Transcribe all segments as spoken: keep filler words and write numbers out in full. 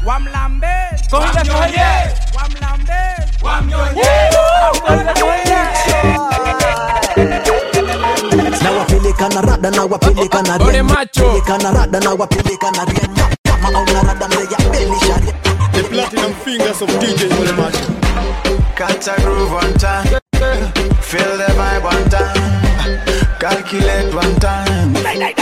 Wamlambe, Wamnyonye, Wamlambe, Wamnyonye. Na wapeleka na rada na wapeleka na Ole macho. Wapeleka na rada na wapeleka na rienda. Kama au na rada mleya beli sharia. The platinum fingers of D J Ole Macho. Catch a groove one time, feel the vibe one time, calculate one time.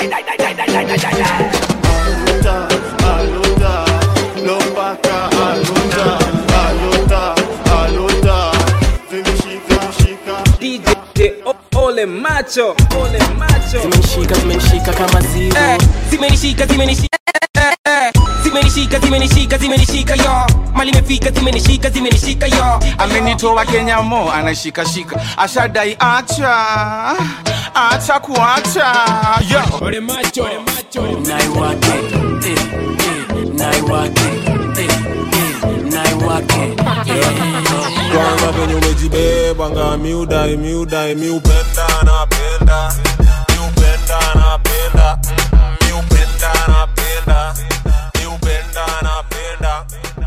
Aluta, aluta, lompaka aluta, aluta, aluta. Vimishika, shika. D J Ole Macho, Ole Macho. Zimenishika, zimenishika kama zivu. Eh, zimenishika, zimenishika. Eh, eh, zimenishika, zimenishika, zimenishika yo. Mali imefika, zimenishika, zimenishika yo. Amenitoa Kenya mo anashika shika, ashadai acha, acha kuacha. Yo. Ole Macho, Ole Macho. Naiwake, eh, eh, naiwake, eh, eh, naiwake, eh. Kwanza venye umejibeba nga miudai, miudai, miupenda napenda, miupenda napenda, miupenda napenda, miupenda napenda.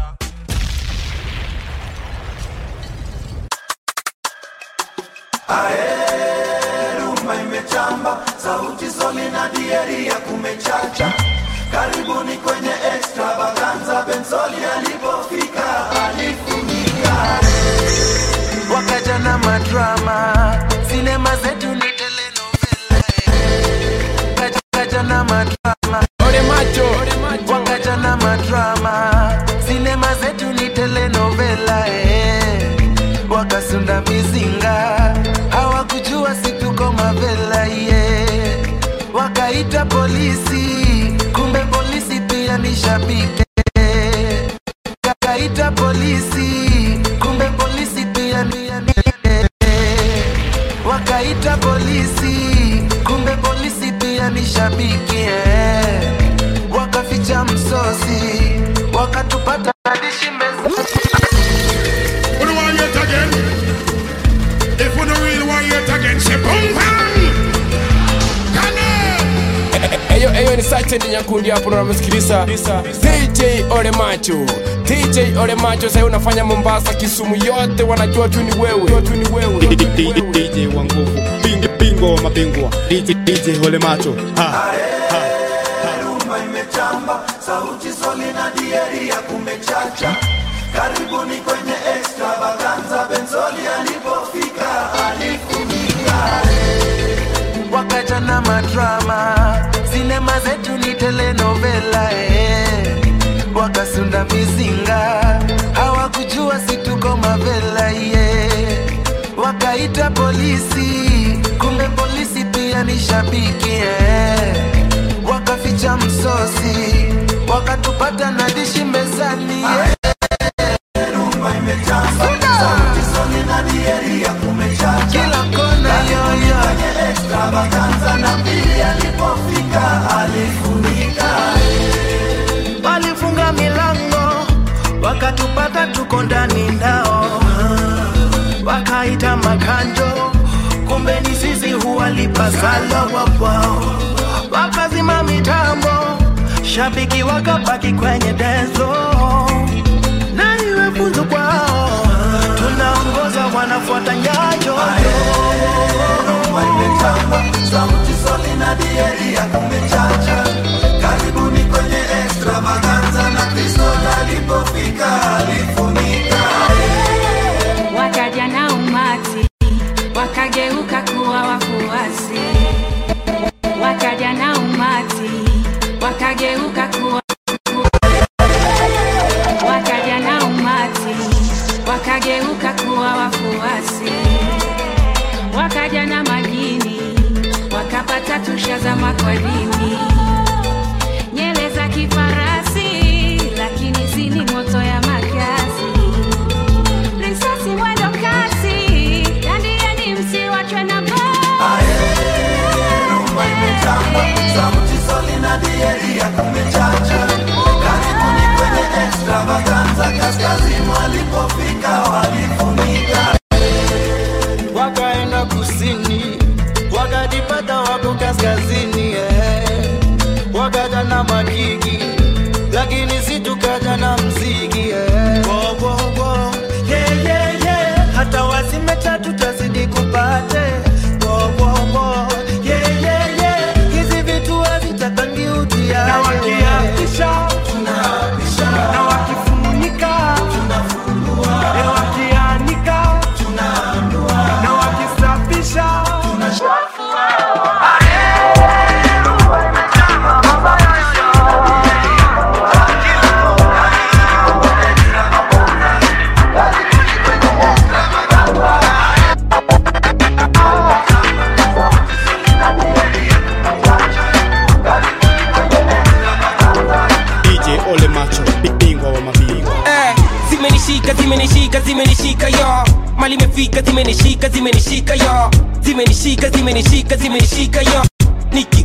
Ae, rumba imechamba, sauti soli na dieri ya kumechacha. Karibuni kwenye extravaganza, Benzoli alipofika alifunika. Wakaja na madrama, sinema zetu ni telenovela. Wakaja na madrama, Ole Macho, Ole Macho. wakaja na madrama, sinema zetu ni telenovela. Eh. Wakasunda mizinga, hawakujua situko mavela. Yeah. Wakaita polisi, kumbe polisi pia ni shabiki. Wakaita polisi, kumbe polisi pia ni Wakaita polisi, kumbe polisi pia ni shabiki. Yeah. Wakaficha msosi, wakatupata hadishi meza. Who do want yet again? If we don't really want yet again, say boom bang. Eyo eyo ni sache ni nyakundi hapo na msikiliza D J Ole Macho. D J Ole Macho sasa unafanya Mombasa, Kisumu yote wanajua tu ni wewe. Tu ni wewe. D J wa nguvu, bingo bingo mabingwa. D J Ole Macho. Ha. Rumba imechamba, sauti soli na dieri ya kumechacha. Karibuni kwenye extravaganza, Benzoli alipofika alifunika. Wakaja na madrama, sinema zetu ni telenovela. Eh. Wakasunda mizinga, hawakujua situko mavela. Yeah. Wakaita polisi, kumbe polisi pia ni shabiki. Yeah. Wakaficha msosi, wakatupata na dishi mezani. Yeah. Rumba imechamba, sauti soli na dieri ya kumechacha. Kila kona yoyo, kwenye extravaganza na pili alipofika alifunika. Walifunga milango, wakatupata tuko ndani ndao. Wakaita makanjo, kumbe ni sisi huwalipa sala wapao. Wakazima mitambo, shabiki wakabaki kwenye denzo. Na iwe funzo kwao, tunaongoza wanafuata nyayo. Rumba imechamba, sauti soli na dieri ya kumechacha. Karibuni kwenye extravaganza na Kristo alipofika alifunika. Wakaja na umati, wakageuka kuwa wafuasi. Wakaja na umati, wakageuka kuwa Wakaja na umati, wakageuka kuwa wafuasi. Wakaja na majini, wakapata tushazama kwa dini. Macho, bingwa wa mabingwa. Eh, zimenishika zimenishika zimenishika yo, mali imefika zimenishika zimenishika yo, zimenishika zimenishika zimenishika yo, Niki.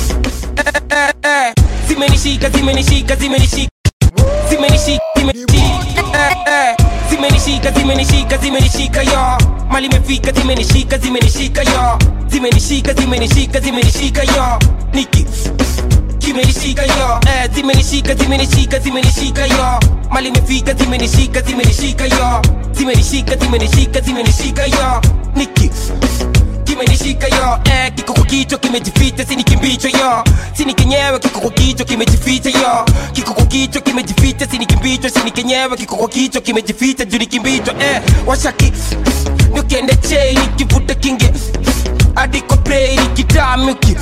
Eh eh eh, zimenishika zimenishika zimenishika zimenishika zimenishika eh eh, zimenishika zimenishika zimenishika yo, mali imefika zimenishika zimenishika yo, zimenishika zimenishika zimenishika yo, Niki. Zimenishika yo, eh, zimenishika zimenishika zimenishika yo, mali imefika zimenishika zimenishika yo, zimenishika zimenishika zimenishika yo, Niki. Kimenishika yo, eh, kiko kwa kichwa kimejificha, sini kimbicho yo, sini kenyewe kiko kwa kichwa kimejificha yo, kiko kwa kichwa kimejificha, sini kimbicho, sini kenyewe kiko kwa kichwa kimejificha, juu ni kimbicho, eh, washaki nikiende chain nikivuta kinge hadi kwa play nikitamuki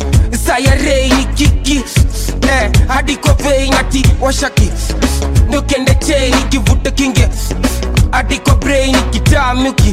saya rei nikiki eh, hadi kwa vein ati washaki nikiende chain nikivuta kinge hadi kwa brain nikitamuki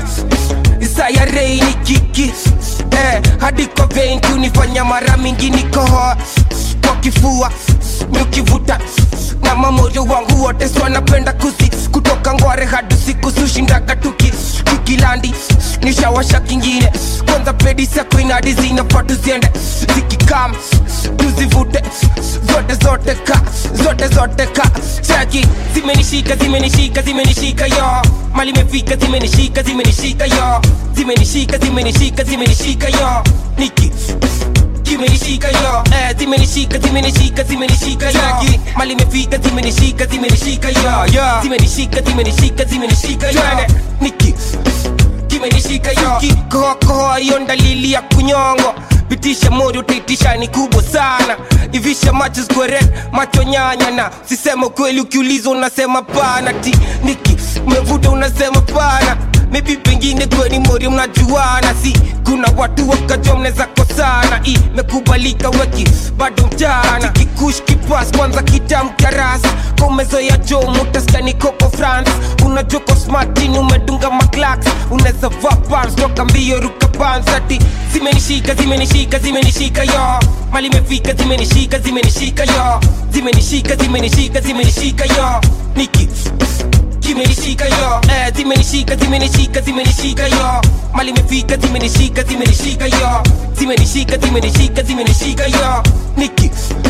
saya rei nikiki eh, hadi kwa vein kunifanya mara mingi nikohoa kwa kifua nikivuta na mamoyo wangu wote so napenda kusi kutoka ngware hadi siku sushinda katuki kikilandi nishawasha kingine kwanza pedi sako inadi zinafatu ziende zikikam tuzivute zote zote ka zote zote ka chaki zimenishika zimenishika zimenishika yo, mali imefika zimenishika zimenishika yo, zimenishika zimenishika zimenishika yo, Niki. Zimenishika yo, eh, zimenishika zimenishika zimenishika yo, mali imefika zimenishika zimenishika yo, zimenishika zimenishika zimenishika yo, Niki. Zimenishika yo, kikohoa kohoa yo dalili ya kunyongo, pitisha moyo utaitisha ni kubwa sana, ivisha macho square macho nyanya na sisema kweli ukiuliza unasema pana ti Niki umevuta unasema pana, maybe pengine kweni mori mnajuana, si kuna watu wakajua mneza kosana, i mekubalika weki bado mchana, kikush kipas kwanza kitam karasi komezo ya jo mutaskani koko France, unajoko smartini umedunga maklaks, uneza vapars toka mbio ruka pansati, zimenishika zimenishika zimenishika yo, mali imefika zimenishika zimenishika yo, zimenishika zimenishika zimenishika yo, Niki. Zimenishika yo, eh, zimenishika zimenishika zimenishika yo, mali imefika zimenishika zimenishika yo, zimenishika zimenishika zimenishika yo, Niki.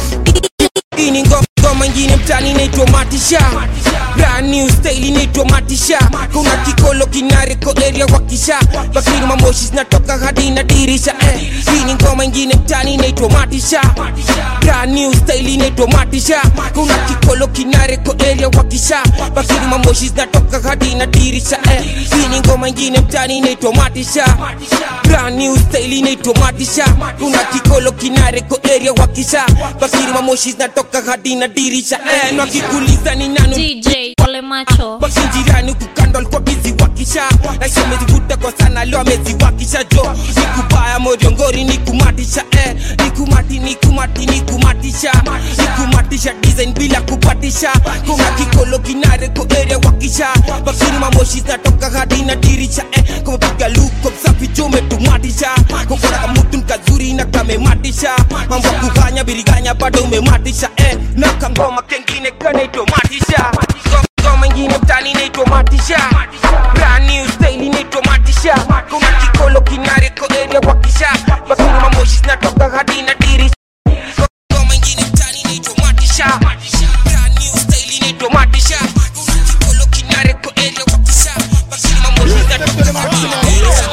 Ini ngoma ingine mtani inaitwa Matisha, brand new style inaitwa Matisha, kuna kikolo kinareko area wakisha, bakini mamoshi zinatoka hadi na dirisha, eh. Ini ngoma ingine mtani inaitwa Matisha, brand new style inaitwa Matisha, kuna kikolo kinareko area wakisha, bakini mamoshi zinatoka hadi na dirisha, eh. Ini ngoma ingine mtani inaitwa Matisha, brand new style inaitwa Matisha, kuna kikolo kinareko area wakisha, bakini mamoshi zinatoka hadi na dirisha, eh. Na kikuliza ni nani D J Ole Macho, basi jirani kukando alikuwa busy wakisha, na shamezivuta kwa sana leo ameziwakisha jo, nikubaya moyo ngori nikumatisha, eh. Nikumati nikumati nikumatisha, nikumatisha design bila kupatisha, kuna kikolo kinare ko area wakisha, bakini mamoshi zinatoka hadi na dirisha, eh. Kwa piga luko msafi chome tumatisha, kwa kona mutu mkazuri na kamematisha, mambo kufanya biriganya bado umematisha, eh. Na kangoma kengine kanaitwa Matisha, ngoma ingine mtani inaitwa Matisha, brand new style inaitwa Matisha, kuna kikolo kinare ko area wakisha, bakini mamoshi zinatoka hadi na dirisha, ngoma ingine mtani inaitwa Matisha, brand new style inaitwa Matisha, kuna kikolo kinare ko area wakisha, bakini mamoshi zinatoka hadi na dirisha.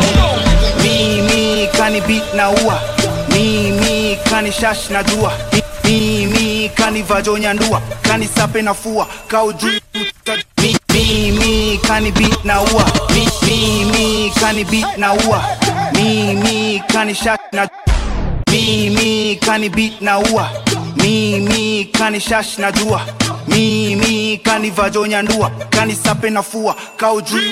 Mimi kani beat na ua, mimi kani shash na jua, mimi kani vajonya ndua, kani sape na fua, kau juu mimi kani beat na ua, mimi kani beat na ua, mimi kani shash na mimi kani beat na ua, mimi kani shash na jua, mimi kani vajonya ndua, kani sape na fua, kau juu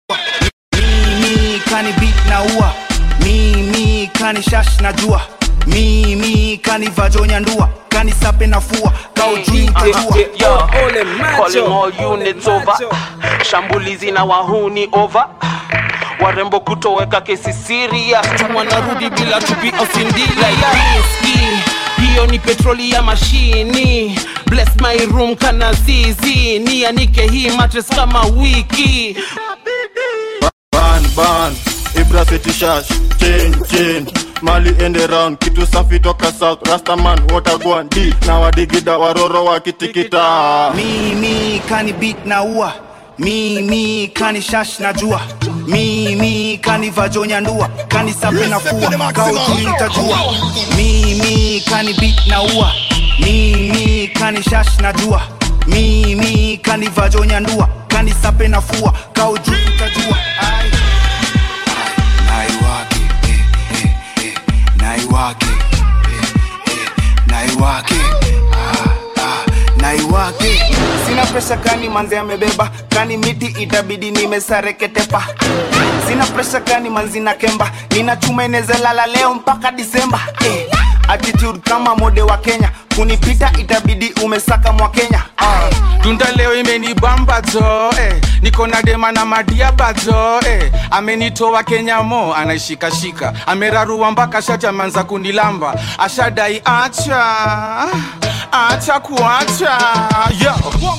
mimi kani beat na ua, mimi kani shash na jua, mimi kani vajonya ndua, kani sape na fua, kau juu yo, calling all units over, shambulizi na wahuni over, warembo kutoweka kesi serious, wanarudi bila chupi au sindila ya whiskey, hiyo ni petroli ya mashini. Bless my room kana zizi, nianike hii mattress kama wiki. Ban ban Ibra City Shash chain chain Mali ende round kitu safi toka South Rastaman watagwan di na wadigida waroro wakitikita. Mimi kani beat na ua, mimi kani shash na jua, mimi kani vajonya ndua, kani sape na fua kauti nitajua. Mimi kani beat na ua, mimi kani shash na jua, mimi kani vajonya ndua, kani sape na fua kauti nitajua. Ai naiwake eh eh eh naiwake eh eh naiwake ah ah naiwake. Sina pressure kani manzi amebeba, kani miti itabidi nimesareketepa. Sina pressure kani manzi na kemba, nina chuma inezalala leo mpaka Disemba. eh. Attitude kama mode wa Kenya, kunipita itabidi umesaka mwa Kenya. uh. Tunda leo imeni bamba zo eh. Niko na dema na madia bazo eh. Amenitoa Kenya mo anaishika shika, amerarua mpaka shati amanza kunilamba, ashadai acha acha kuacha yo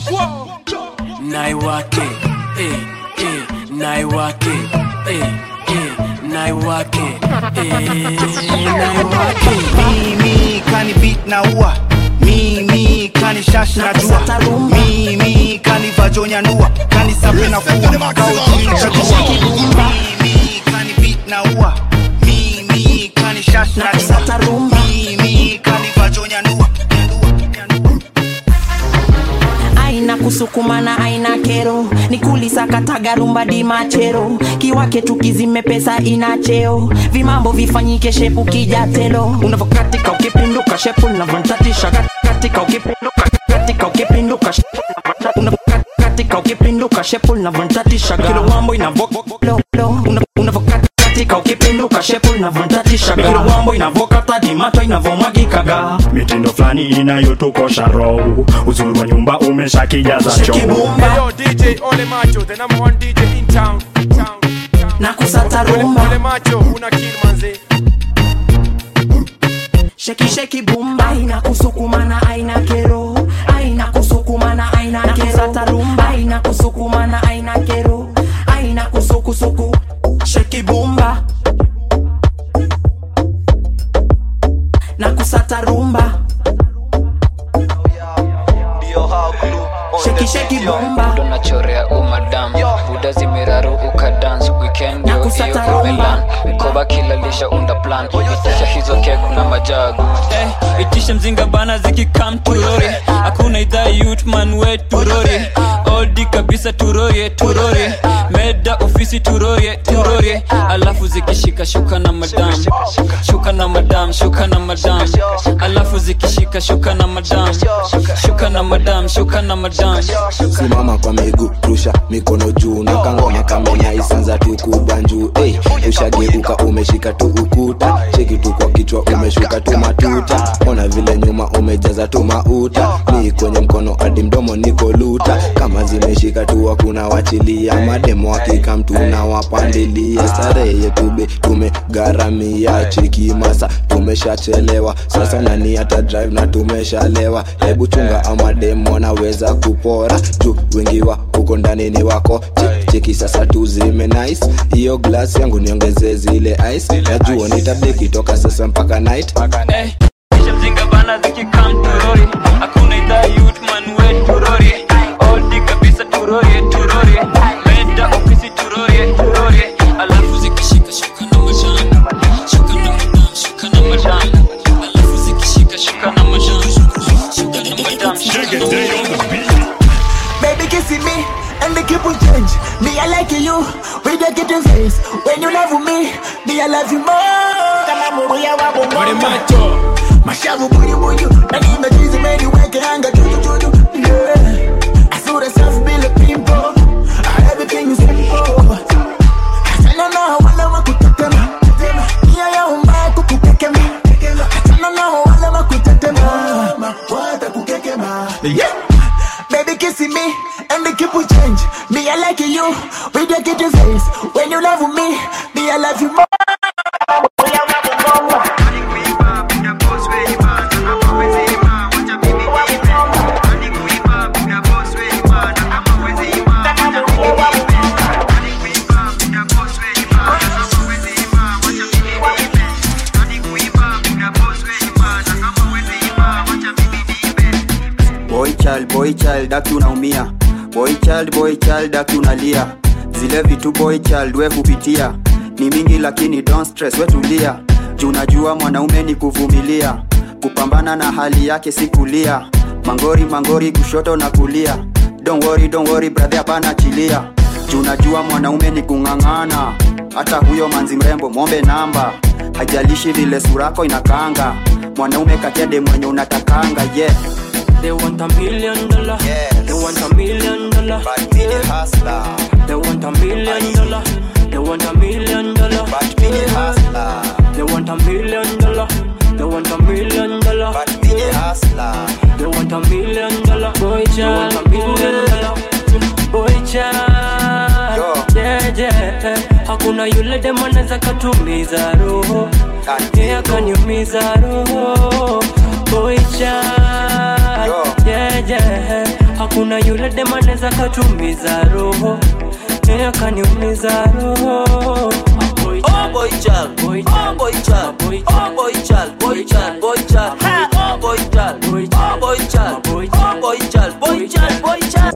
naiwake eh eh naiwake eh eh naiwake eh naiwake. Mimi kani beat na ua, mimi kani shash na jua, mimi kani vajonya ndua, kani sape na fua kauti nitajua. Mimi kani beat na ua, mimi kani shash na jua, mimi kani vajonya ndua. Aina kusukumana aina kero, nikulisa kataga rumba di machero, kiwake tukizime pesa inacheo, vimambo vifanyike shepu kijatelo. Unavokatika ukipinduka shepu unavontatisha, katika ukipinduka katika ukipinduka shepu unavokatika ukipinduka shepu unavontatisha, kilo wambo inavoka unavokatika ukipinduka shepu unavontatisha, kilo wambo inavokata dimato inavomwagikaga. Mitindo flani inayotukosha roho, uzuri wa nyumba umeshakijaza choo. Yo D J Ole Macho, the number one D J in town, town, town. Na kusata rumba Ole Macho, una kill manze. Sheki sheki bumba, aina kusukumana aina kero, aina kusukumana aina kero, kusata rumba, aina kusukumana aina kero, aina kusukusuku. Sheki bumba na kusata rumba, sheki sheki bomba, unachorea umadam, buda zimiraru ukadance, weekend yo iyo umelan, mkoba kila lisha unda plan, itisha hizo keku na majagu. Eh, itisha mzinga bana ziki come turori, hakuna idhaa youth man we turori, odi kabisa turorie turorie, meda ofisi turorie turorie, alafu zikishika shuka na madam, shuka na madam, shuka na madam, alafu zikishika shuka na madam, shuka na madam, shuka na madam. Simama kwa miguu, rusha mikono juu, na kangoma kamenya isanza tu kubanju. Hey, ushageuka umeshika tu ukuta, cheki tu kwa kichwa umeshuka tu matuta, ona vile nyuma umejaza tu mauta, ni kwenye mkono hadi mdomo niko luta, kama zimeshika tu hakuna wachilia, mademo hakika mtu na wapandilia, starehe yetu be tumegaramia, cheki masa tumeshachelewa, sasa nani hata drive na tumeshalewa, hebu chunga ama demo naweza kupora, juu wengi wa uko ndani ni wako, cheki sasa tu zime nice, hiyo glass yangu niongeze zile ice, najua nitabiki toka sasa mpaka night. Eh, kisha mzinga bana ziki come turori, hakuna idhaa youth man we turori, odi kabisa turorie turorie, meda ofisi turorie turorie, alafu zikishika shuka na madam, shuka na madam, shuka na madam, alafu zikishika shuka na madam, shuka na madam, shuka na madam. Baby kissing me and they keep on change. Me I like you, we don't get your face. When you love me, me I love you more. Kama mungu ya wabo Ole Macho, mashavu buyu buyu, na nime jizi meni weke anga juju juju. Yeah, I saw the self bila pimpo, everything is simple. Asana na wala wakutetema, nia ya umma kukutekema. Asana na wala wakutetema, wata kukekema. Yeah. Baby kissing me and they keep on change. Me I like you, we don't get your face. When you love me, me I love you more. child aki unaumia. Boy child boy child aki unalia. Zile vitu boy child we hupitia ni mingi lakini don't stress we tulia. Juu unajua mwanaume ni kuvumilia, kupambana na hali yake si kulia. Mangori mangori kushoto na kulia. Don't worry don't worry brother hapana chilia. Juu unajua mwanaume ni kungangana. Hata huyo manzi mrembo mombe namba. Hajalishi vile surako inakanga. Mwanaume katede mwenye unatakanga yeah. They want a million dollar. Yes. They want a million dollar. But be the hustler. They want a million dollar. They want a million dollar. But be the hustler. They want a million dollar. They want a million dollar. But be the hustler. They want a million dollar. Boy child, they want a million dollar. Boy child, yeah yeah. Hakuna yule demu anaweza katumiza roho. Yeah, kaniumiza roho. Boy child, yeah yeah. Hakuna yule demu anaweza katumiza roho. Yeah, kaniumiza roho. Oh boy child, oh boy child, oh boy child, boy child, boy child, oh boy child, oh boy child, oh boy child, boy child, boy child.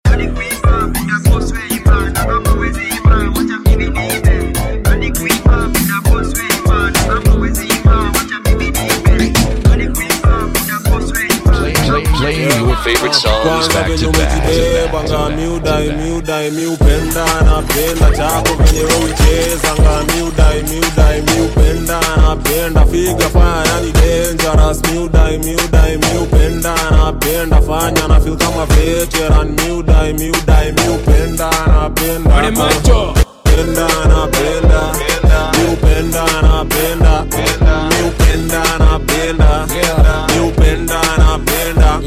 Playing your favorite songs back to back. Banga miudai miudai miupenda napenda chako venye uicheza nga miudai miudai miupenda napenda figa fanya ni dangerous miudai miudai miupenda napenda fanya na feel kama veteran miudai miudai miupenda napenda Ole macho penda napenda miupenda napenda miupenda napenda miupenda napenda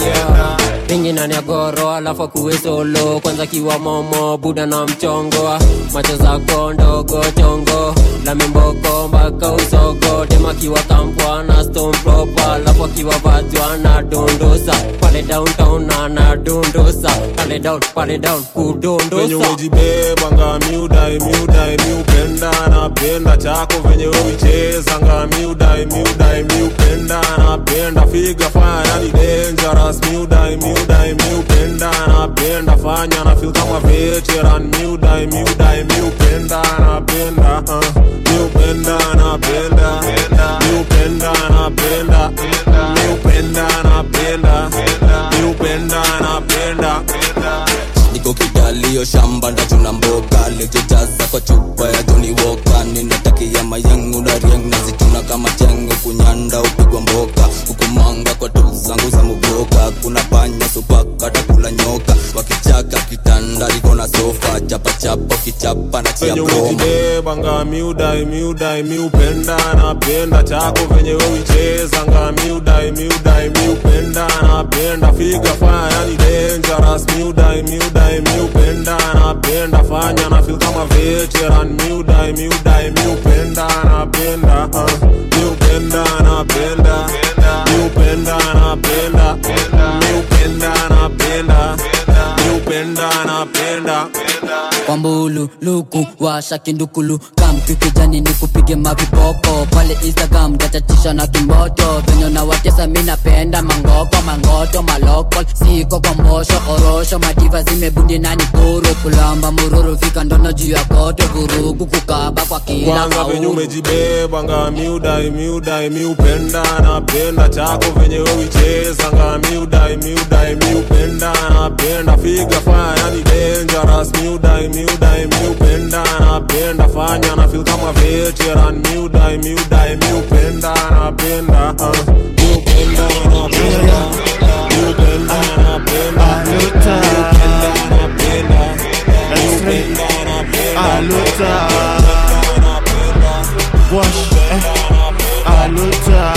Ingi nani ya goro alafu kuwe solo. Kwanza kiwa momo buda na mchongo. Macho zako ndogo chongo la mimboko mbaka usogo. Dema kiwa kampwa na stone proper. Alafu kiwa vatwa na dondosa. Pale downtown na na dondosa. Pale down, pale down, kudondosa. Venye ujibeba nga miudai miudai miupenda napenda chako venye uicheza nga miudai miudai miupenda napenda figa fanya ni dangerous miudai miudai miupenda napenda fanya na feel kama veteran miudai miudai miupenda napenda uh, miupenda napenda miupenda napenda miupenda napenda miupenda napenda Niko kidalio shamba ndachuna mboga lejojaza kwa chupa ya Johnny Walker. Ninatakia mayangu na riang nazituna kama chengo kunyanda upigwa mboka. Ukumanga kwa tu zangu za muboka. Kuna panya supaka takula nyoka. Wakichaka kitanda liko na sofa. Chapa chapa kichapa na chia broma. Venye ujibeba nga miudai miudai miupenda napenda chako venye uicheza nga miudai miudai miupenda napenda figa fanya ni dangerous miudai miudai miupenda napenda fanya na feel kama veteran miudai miudai miupenda napenda uh, miupenda napenda miupenda napenda miupenda napenda miupenda napenda Wambulu, luku, washa kindukulu. Kamtu kijani ni kupige mavipopo. Pale Instagram gatatisha na kimoto. Venyo na watesa minapenda mangoko mangoto malokol. Siko kwa mbosho orosho madiva zimebundi na nikuru. Kulamba mururu fika ndono juu ya koto. Vurugu kukaba kwa kila kwanza kauru. venye umejibeba nga miudai miudai miupenda napenda chako venye uicheza nga miudai miudai miupenda napenda figa fanya ni dangerous miudai miudai miupenda napenda fanya na feel kama veteran miudai miudai miupenda napenda uh, miupenda napenda miupenda napenda miupenda napenda miupenda napenda Aluta Wash eh Aluta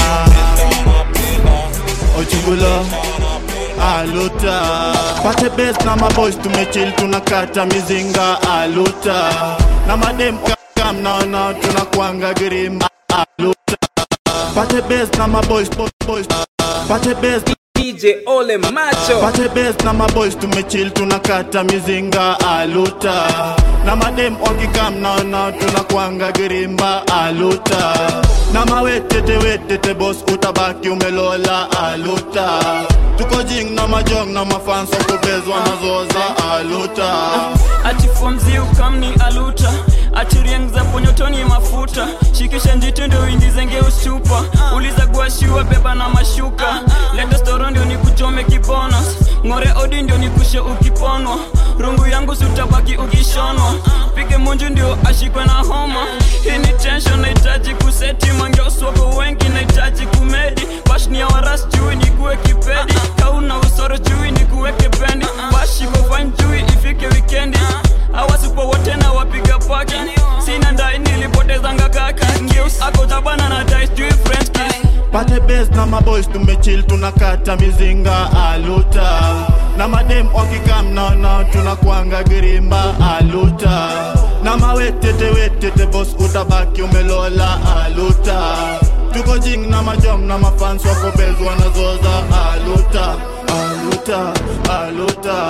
Ochigula Aluta Pate best na maboys tumechill tunakata mizinga Aluta Na madem kam na na tunakuanga girimba Aluta Pate best na maboys boys boys Pate best D J Ole Macho Pate best na maboys tumechill tunakata mizinga Aluta Na madem wakikam na na tunakuanga girimba Aluta Na mawetete wetete boss utabaki umelola Aluta tuko jing na majong na mafans wakubezwa na zoza aluta. Ati fomzi ukamni aluta, ati rieng za ponyotoni mafuta, shikisha njito ndio indizenge usupa, uliza guashiwa beba na mashuka, leta storo ndio nikuchome kibonus, ngore odi ndio nikushe ukiponwa, rungu yangu sutabaki ukishonwa, pige munju ndio ashikwe na homa, hii ni tension naitaji kuseti, mangeosu wako wengi naitaji kumedi, bash ni ya waras jui ni kuwe kipedi, kauna usoro jui ni kuweke bendi, bash iko fine jui ifike weekendi, awasupo wote na wapiga paki, sina ndai nilipoteza ngakaki, ngeus ako tabana na dice jui French kiss. Pate base na maboys tumechill tunakata mizinga aluta, na madem wakikam na na tunakuanga girimba aluta, na mawetete wetete boss utabaki umelola aluta, tuko jing na majom na mafans wako bezwa na zoza aluta, aluta, aluta,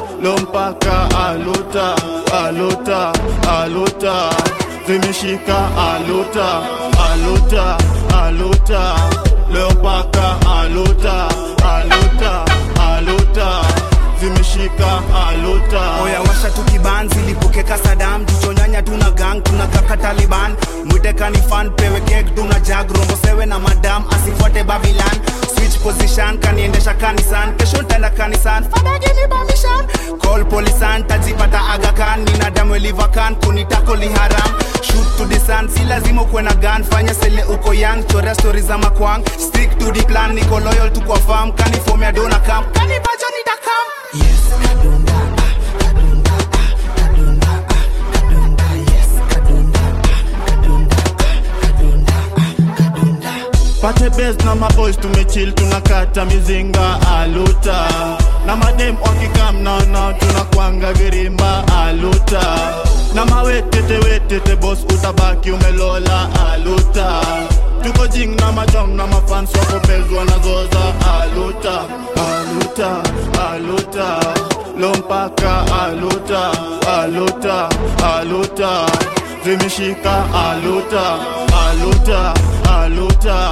lompaka aluta, aluta, aluta, zimeshika aluta, aluta, aluta, lompaka aluta, aluta, aluta, zimeshika aluta. Oya washa tukibanzi lipokeka Saddam, tuchonyanya tuna gang tunakaka Taliban, mwiteka ni fan pewe cake tuna jag rombo sewe na madam asifuate Babylon, switch position kaniendesha kanisan, kesho nitaenda kanisan, fada give me permission, call police tajipata Aga Khan, nina damu liver can kunitako li haram, shoot to the sun si lazima ukwe na gun, fanya sele uko young, chorea stories za makwang, stick to the plan, niko loyal to kwa farm, kanifomea dona camp, kanipacho nitakam. Yes, kadunda, ah, kadunda, ah, kadunda, ah, kadunda, yes, kadunda, ah, kadunda, ah, kadunda, ah, kadunda. Pate base na maboys tumechill tunakata mizinga aluta, na madem wakikam na na tunakuanga girimba aluta, na mawetete wetete boss utabaki umelola aluta, tuko jing na majong na mafans wako bezwa na zoza aluta, aluta, aluta, lompaka aluta, aluta, aluta, zimeshika aluta, aluta, aluta,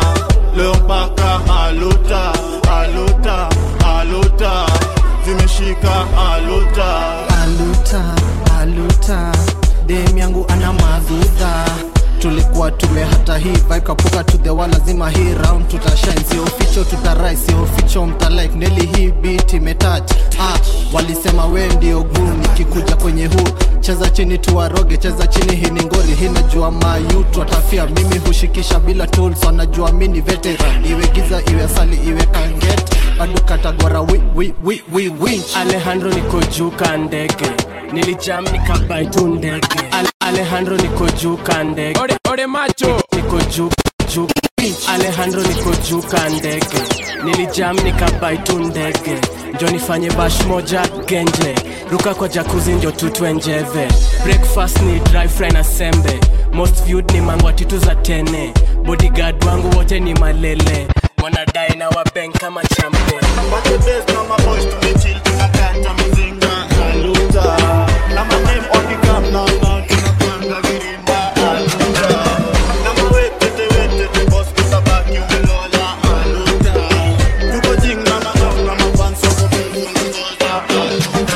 lompaka aluta, aluta, aluta, zimeshika aluta, aluta, aluta, dem yangu ana madhudha, tulikuwa tumehata hii vibe kapuka to the wall, lazima hii round tutashine, sio ficho tutarai, sio ficho mtalike, neli hii beat imetouch, ah, walisema we ndio glue, nikikuja kwenye huu, cheza chini tuwaroge, cheza chini hii ni ngori, hii najua mayutu watafia, mimi hushikisha bila tools, wanajua mini veteran, iwe giza, iwe sali, iwe kanget, bado katagora wi, wi, wi, wi, winch. Alejandro niko juu ka ndege, nilijam nikabai tu ndege, Ale Alejandro niko juu ka ndege, ore, ore macho niko juu, juu, Alejandro niko juu ka ndege, nilijam nikabai tu ndege, njo nifanye bash moja genje, ruka kwa jacuzzi ndio tutwe njeve, breakfast ni dry fry na sembe, most viewed ni mangwa titu za tene, bodyguard wangu wote ni malele, wanadai na wabeng kama champe. Pate base na maboys tumechill tunakata mizinga aluta, na madem wakikam na na tunakuanga girimba aluta, na mawetete wetete boss utabaki umelola aluta, tuko jing na majong na mafans wako bezwa na zoza aluta,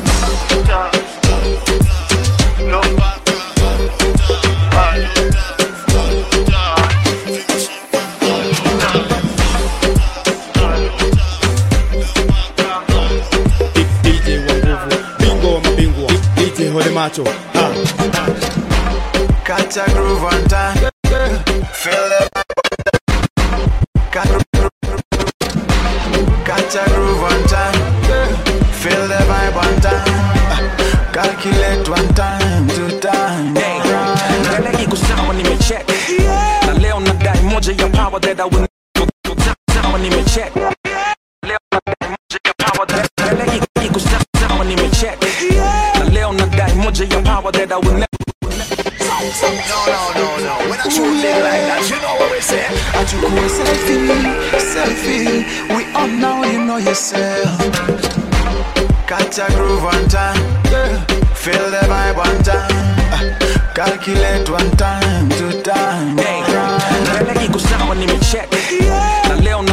aluta, lompaka aluta, aluta, zimeshika aluta. D J wa nguvu, bingo wa mabingwa, D J Ole Macho. Ah. Catch a groove on time, feel the catch a groove on time, feel the vibe on time, calculate one time, two time. Mbele iko sawa nimecheck, na leo nadai moja ya power that I will sawa nimecheck, leo nadai moja ya power that mbele iko sawa nimecheck, na leo nadai moja ya power that I will never. No, no, no, no. When I shoot it like that, you know what we say. I took a selfie, selfie. We up now, you know yourself. Catch a groove one time, feel the vibe one time, calculate one time, two time. Mbele iko sawa nimecheck, na leo nadai moja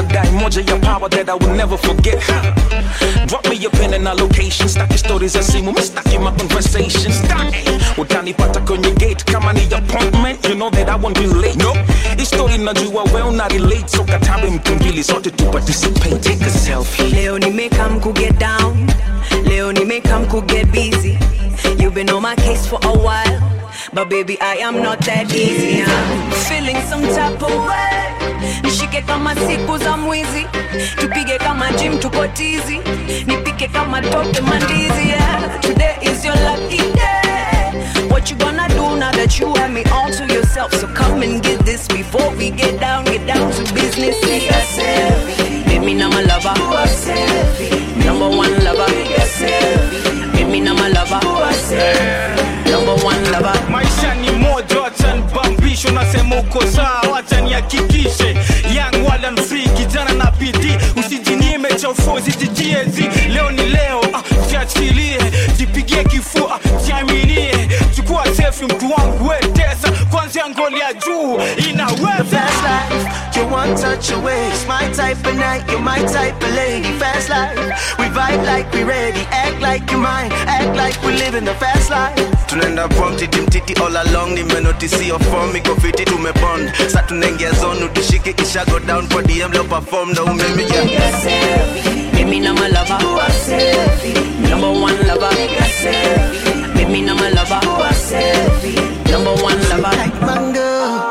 moja ya power that I will never forget. Drop me your pen and a location. Staki stories za simu, mi staki my conversations. Staki utanipata kwenye gate kama ni appointment. You know that I won't be late. No, hii story najua well na relate. So katabe mtumbili sote tu participate. Take a selfie. Leo nimekam ku get down. Leo nimekam ku get busy. You've been on my case for a while, but baby I am not that easy. I'm feeling some type of way. Nishike kama siku za mwizi, tupige kama gym tuko tizi, nipike kama toke mandizi. Yeah, today is your lucky day. What you gonna do now that you have me all to yourself? So come and get this before we get down, get down to business. Baby, now my lover, number one lover. Baby, now my lover, number one lover. Maisha ni moja, acha nibambisho, nasema uko sawa, acha nihakikishe. Young wala mfree, kijana na bidii, usijinyime cha ufozi jijiezi. Leo ni leo, ah, jiachilie, jipigie kifua, jiaminie. Chukua selfie mtu wangu we tesa, kwanza ngoli ya juu, inaweza. Fast life, you one touch away. It's my type of night, you're my type of lady. Fast life, we vibe like we ready. Act like you mine, act like we living the fast life. Tunaenda prompti dimtiti all along. Nimenotisi your form, iko fiti tumebond. Sa tunaingia zone, utishike kisha go down. Kwa D M leo perform na umemi ya Baby, now my lover, number one lover. Baby, now my lover, number one lover. Mango,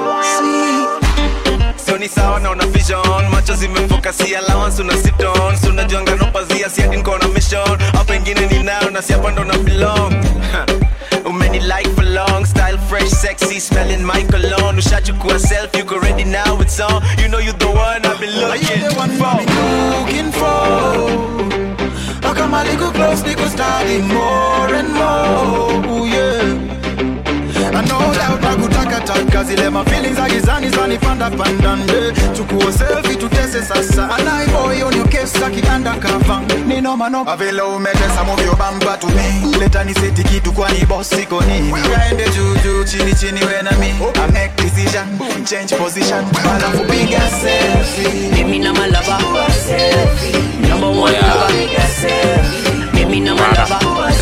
sweet. So ni sawa na una vision. Macho zimefocus, si allowance una sit on. So unajuanga no pazia, si ati niko na mission. Hapa ingine ni nayo na si hapa ndo na belong. Umeni like for long, style fresh, sexy, smelling my cologne. Ushachukua selfie, you go ready now, it's on. You know you the one I've been looking the one for. Looking for. How come I little close, little study more and more, ooh, yeah. I know doubt na kutaka taka zile ma feelings za gizani zani panda panda nde. Chukua selfie tutese sasa. Alai boy on your case saki undercover. Ni no mano avela umetesa move your bamba to me. Leta ni seti kitu kwa ni boss iko ni. Kaende juju chini chini we na me. I make decision, change position. Alafu piga selfie. Baby, now my lover, number one lover. Baby, now my lover.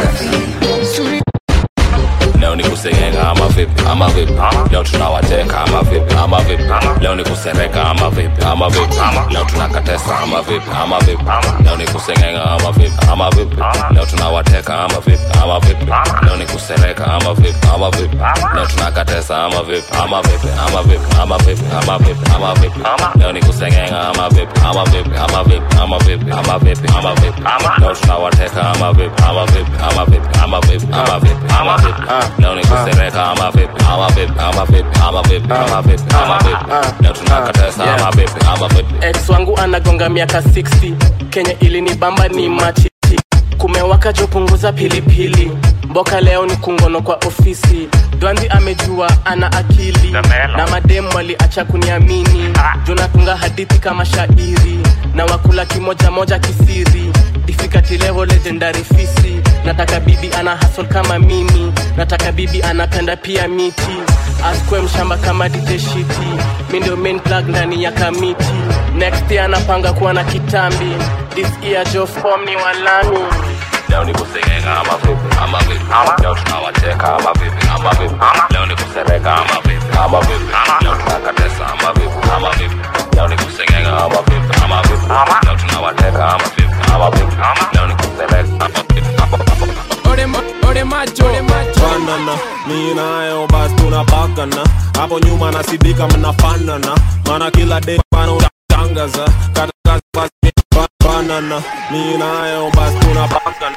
Leo ni kusengenga ama vipi, ama vipi. Leo tunawateka ama vipi, ama vipi. Leo ni kusereka ama vipi, ama vipi. Leo tunakatesa ama vipi, ama vipi. Leo ni kusengenga ama vipi, ama vipi. Leo tunawateka ama vipi, ama vipi. Leo ni kusereka ama vipi, ama vipi. Leo tunakatesa ama vipi, ama vipi, ama vipi, ama vipi, ama vipi, ama vipi. Leo ni kusengenga ama vipi, ama vipi, ama vipi, ama vipi, ama vipi, ama vipi. Leo tunawateka ama vipi, ama vipi, ama vipi, ama vipi, ama vipi, ama vipi. Leo ni kusereka ama vipi, ama vipi, ama vipi, ama vipi, ama vipi, ama vipi. Leo tunakatesa ama vipi, ama vipi. Ex wangu anagonga miaka sixty. Kenya ili ni bamba ni machiti. Kumewaka jo punguza pilipili. Mboka leo ni kungono kwa ofisi. Dwandi amejua ana akili. Na mademu waliacha kuniamini. Jonatunga hadithi kama shairi. Na wakula kimoja moja kisiri. Difficulty level legendary fisi. Nataka bibi ana hustle kama mimi. Nataka bibi anapenda pia miti. Askwe mshamba kama D J Shiti. Mi ndio main plug ndani ya kamiti. Next year anapanga kuwa na kitambi. This year Joe form ni walami. Leo ni kusengenga ama vipi, ama vipi. Leo tunawateka ama vipi, ama vipi. Leo ni kusereka ama vipi, ama vipi. Leo tunakatesa ama vipi, ama vipi. Leo ni kusengenga ama vipi, ama vipi. Leo tunawateka ama vipi, ama vipi. Leo ni kusereka ama vipi, ama vipi. Ore macho, ore macho. Banana, mi nayo basi tunapakana. Hapo nyuma nasidika mnafanana. Mana kila day bana unatangaza. Katakaza basi banana, mi nayo basi tunapakana.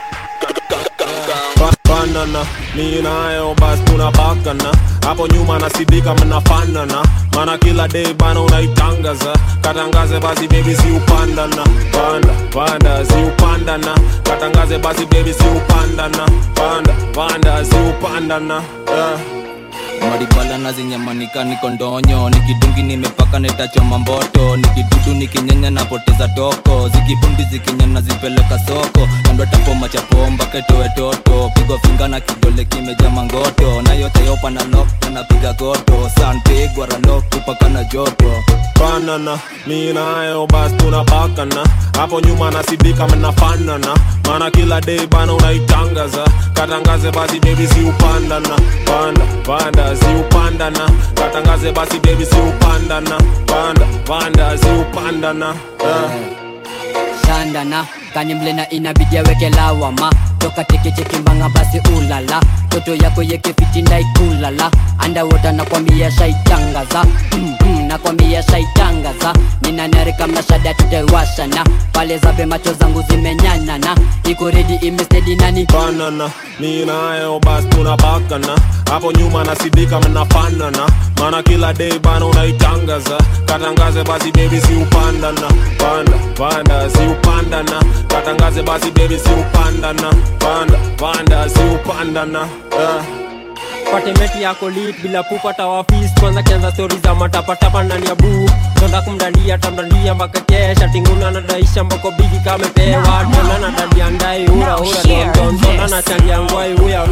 Banana, mi nayo basi tunapakana. Hapo nyuma nasidika mnafanana. Mana kila day bana unaitangaza. Katangaze basi baby si upandana. Panda, panda si upandana. Katangaze basi baby si upandana. Panda, panda si upandana. Yeah. Maribala na zinyamanika niko ndonyo. Nikidungi nimepaka netachoma mboto. Nikidudu nikinyenya napoteza toko. Zikibundi zikinyana zipeleka soko. kando tapo machapomba ketoe toto pigwa finga na kidole kimeja mangoto na yote yopa na lock na piga goto san pigwa ralok kupaka na joto banana mi nayo basi tunapakana hapo nyuma nasidika mnafanana maana kila day bana unaitangaza katangaze basi baby si upandana panda panda si upandana katangaze basi baby si upandana panda panda si upandana uh. Shandana kanimlena inabidi aweke lawama toka teke cheki mbanga basi ulala toto yako yeke fitinda ikulala underwater nakwambia shaitangaza mm -hmm, nakwambia shaitangaza nina nare kama shada tutawashana pale zabe macho zangu zimenyanana iko ready imesteady nani banana mi nayo basi tunapakana hapo nyuma nasidika mnafanana maana kila day bana unaitangaza katangaze basi baby si upandana panda panda si upandana katangaze basi baby si upandana panda panda si upandana uh. Pate meti yako lit bila kupata wafis kwanza kianza story za matapatapa ndani ya buu tonda kumdandia tamdandia mpaka kesha tinguna na daisha mbako bigi kamepewa tonda na dandia ndai ura ura don don tonda na changia ngwai uya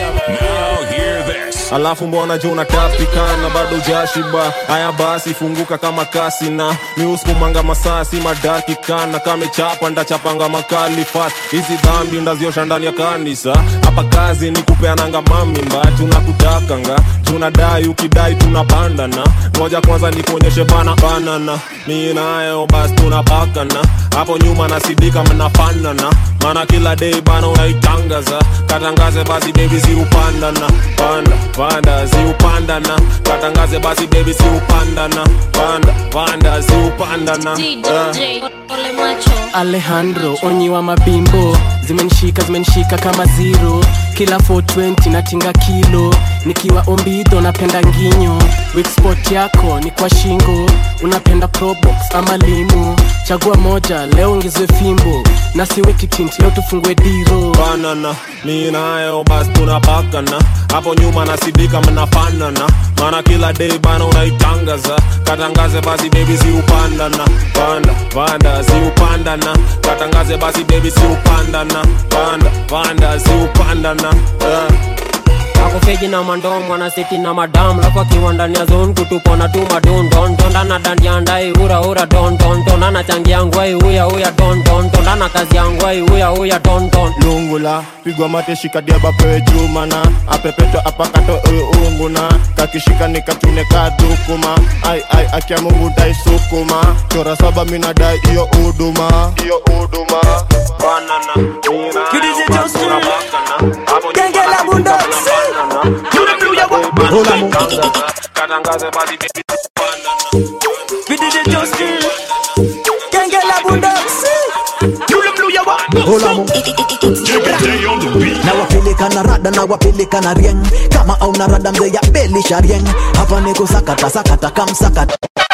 alafu mbona jo unatapika na bado jashiba haya basi funguka kama kasi na miusku manga masasi madakika na kame chapa ndachapanga makali fast hizi dhambi ndaziosha ndani ya kanisa hapa kazi ni kupeananga mamimba tunakutakanga tunadai ukidai tunapandana moja kwanza nikuonyeshe bana banana mi nayo basi tunapakana hapo nyuma nasidika mnafanana maana kila day bana unaitangaza katangaze basi baby si upandana panda panda si upandana katangaze basi baby si upandana panda panda si upandana uh. Alejandro onyi wa mabimbo zimenishika zimenishika kama zero kila four twenty natinga kilo nikiwa ombido napenda nginyo weak spot yako ni kwa shingo unapenda probox ama limu chagua moja leo ongezwe fimbo na siweki tint leo tufungue diro banana mi nayo basi tunapakana hapo nyuma nasidika mnafanana maana kila day bana unaitangaza katangaze basi baby si upandana panda panda si upandana katangaze basi baby si upandana panda panda si upandana uh. Ako fegi na mandomo wana siti na madam Lako kiwa ndani ya zone kutupona tu madon don don Dana dandi andai ura ura don don don Dana changi angwai uya uya don don don Dana kazi angwai uya uya don don Lungula, pigwa mate shika diaba pewe jumana Apepeto apakato uyu unguna Kakishika nikatune kadukuma Ai ai akia mungu dai sukuma Chora saba mina dai iyo uduma Iyo uduma Banana, mina Kidize Johnson Hapo Genge la bundoksi Katangaze basi baby Kidize Johnson Genge la bundoksi Na wapeleka na rada na wapeleka na rieng Kama au na rada mze ya beli sharieng Hapa niko sakata sakata kam sakata